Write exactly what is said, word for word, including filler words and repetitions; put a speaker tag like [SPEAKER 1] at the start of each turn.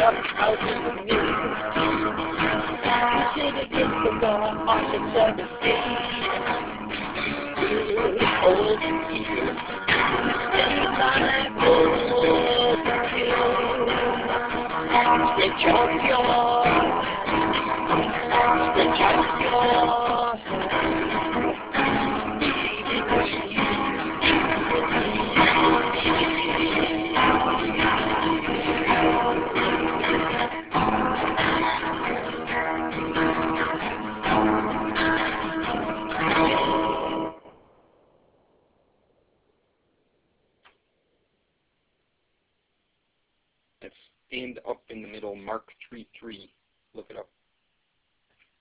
[SPEAKER 1] up out in the middle. Sit against the wall on the seventeen. Good old Peter. Stay like old Stretch out your, stretch out your Stand up in the middle, Mark three three. Look it up.